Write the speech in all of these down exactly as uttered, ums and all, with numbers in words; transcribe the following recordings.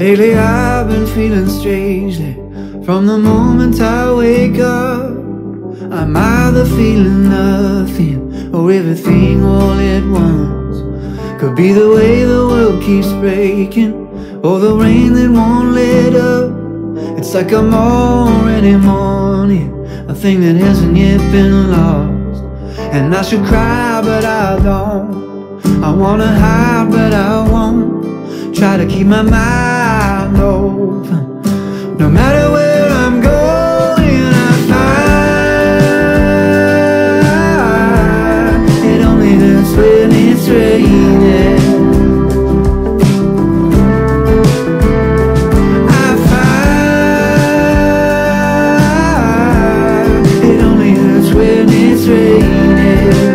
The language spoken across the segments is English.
Lately I've been feeling strangely. From the moment I wake up, I'm either feeling nothing or everything all at once. Could be the way the world keeps breaking, or the rain that won't let up. It's like I'm already mourning a thing that hasn't yet been lost. And I should cry but I don't. I wanna hide but I won't. Try to keep my mind open. No matter where I'm going, I find it only hurts when it's raining. I find it only hurts when it's raining.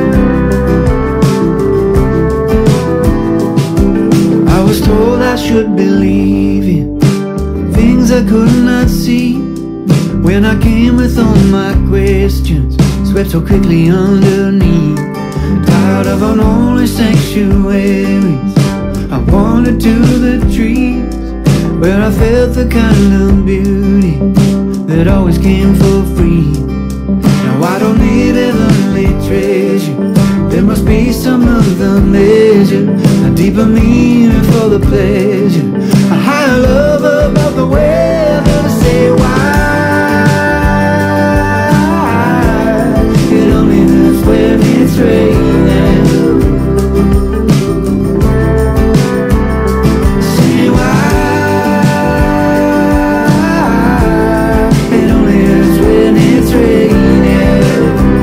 I was told I should believe in things I could not see. When I came with all my questions, swept so quickly underneath. Tired of unholy sanctuaries, I wandered to the trees, where I felt the kind of beauty that always came for free. Now I don't need heavenly treasure, there must be some other measure, a deeper meaning for the pleasure, a higher love above the weather. To say why it only hurts when it's raining. Say why it only hurts when it's raining.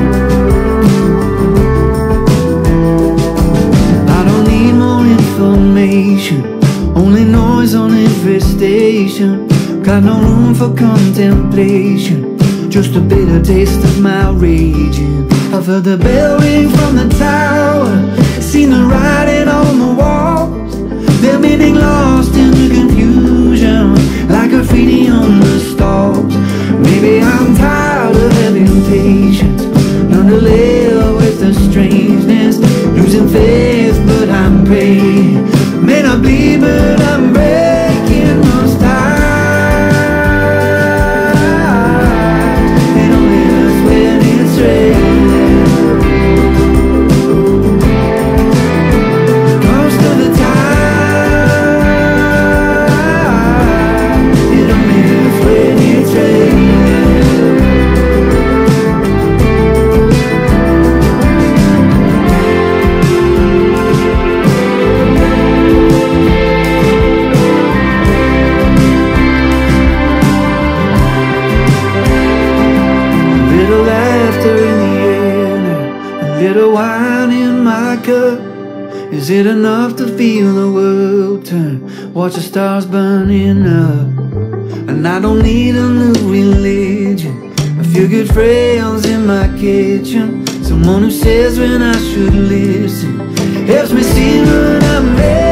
I don't need more information, only noise on every station. Got no room for contemplation, just a bitter taste of my raging. I've heard the bell ring from the tower, seen the writing on the walls, their meaning lost in the confusion, like graffiti on the stalls. Maybe I'm tired of having patience, learn to live with the strangeness, losing faith but I'm praying. May not be but I'm breaking most times. It only hurts when it's raining. Most of the time, it only hurts when it's raining. Little wine in my cup, is it enough to feel the world turn? Watch the stars burning up. And I don't need a new religion, a few good friends in my kitchen, someone who says when I should listen, helps me see when I'm ready.